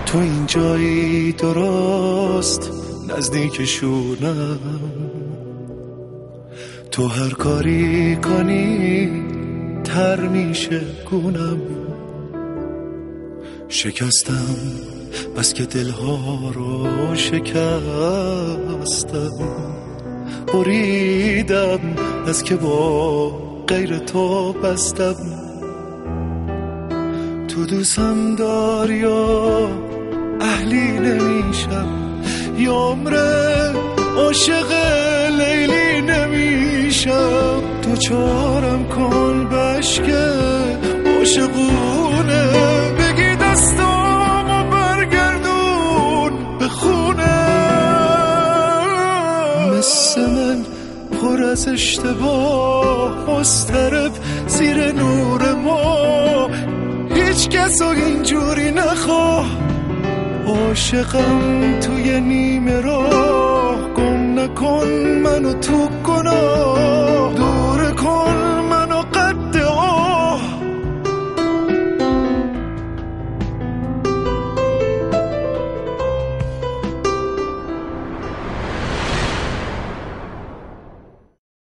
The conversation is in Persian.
تو این جایی درست نزدیک شونم، تو هر کاری کنی تر میشه گونم. شکستم بس که دلها رو شکستم، بریدم از که با غیر تو بستم. تو دوستم داری یا اهلی نمیشم، یا عمره عاشق لیلی نمیشم. تو چارم کن بشکه عاشقونه، بگی دستامو برگردون به خونه. مثل من پر از اشتباه مضطرب زیر نور ما، هیچ کس اینجوری نخواه. عاشقم توی نیمه راه، گم نکن منو تو